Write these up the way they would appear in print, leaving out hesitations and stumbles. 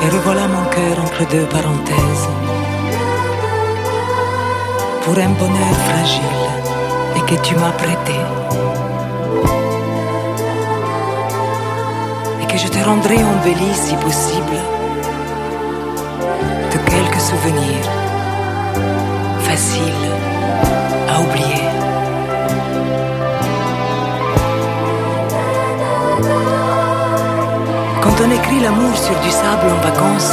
Et revoilà mon cœur entre deux parenthèses, pour un bonheur fragile et que tu m'as prêté, et que je te rendrai embelli si possible de quelques souvenirs faciles à oublier. Quand on écrit l'amour sur du sable en vacances,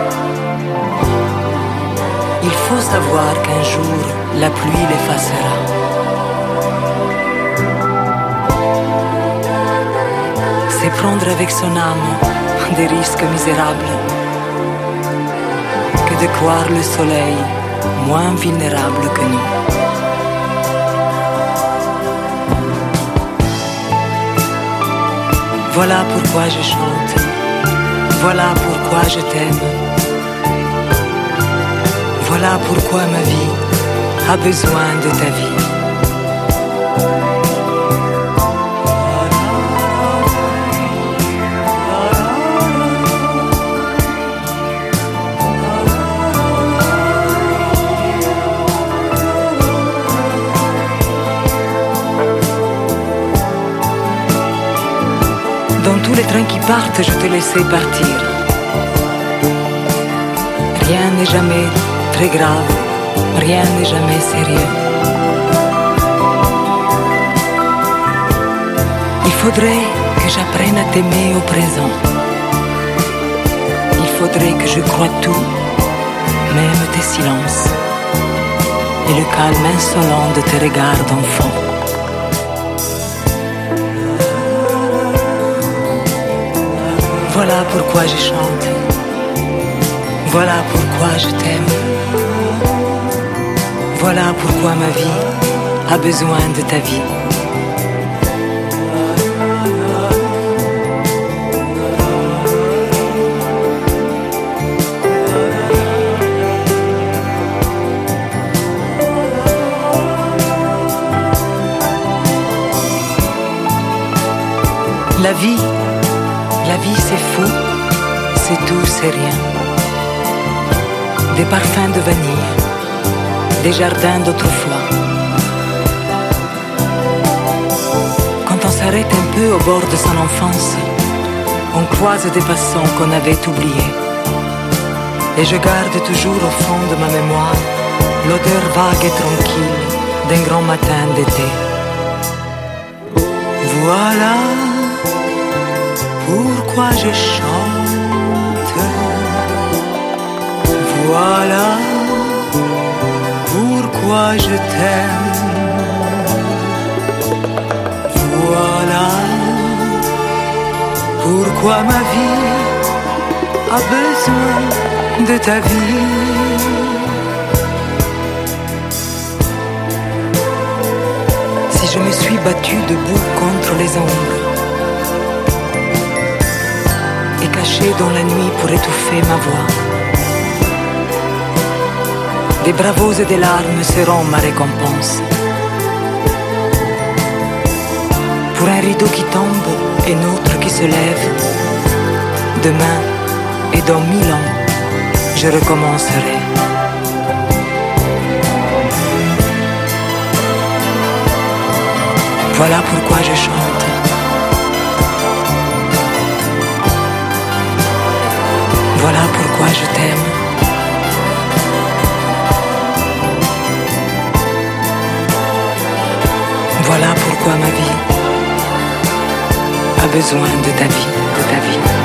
il faut savoir qu'un jour la pluie l'effacera. C'est prendre avec son âme des risques misérables que de croire le soleil moins vulnérable que nous. Voilà pourquoi je chante, voilà pourquoi je t'aime, voilà pourquoi ma vie a besoin de ta vie. Dans tous les trains qui partent, je te laissais partir. Rien n'est jamais très grave, rien n'est jamais sérieux. Il faudrait que j'apprenne à t'aimer au présent. Il faudrait que je croie tout, même tes silences, et le calme insolent de tes regards d'enfant. Voilà pourquoi je chante, voilà pourquoi je t'aime, voilà pourquoi ma vie a besoin de ta vie. La vie c'est fou, c'est tout, c'est rien. Des parfums de vanille, des jardins d'autrefois. Quand on s'arrête un peu au bord de son enfance, on croise des passants qu'on avait oubliés. Et je garde toujours au fond de ma mémoire l'odeur vague et tranquille d'un grand matin d'été. Voilà pourquoi je chante, voilà pourquoi je t'aime, voilà pourquoi ma vie a besoin de ta vie. Si je me suis battu debout contre les ombres, caché dans la nuit pour étouffer ma voix, des bravos et des larmes seront ma récompense. Pour un rideau qui tombe et l'autre qui se lève, demain et dans 1000 ans, je recommencerai. Voilà pourquoi je chante. Voilà pourquoi je t'aime. Voilà pourquoi ma vie a besoin de ta vie, de ta vie.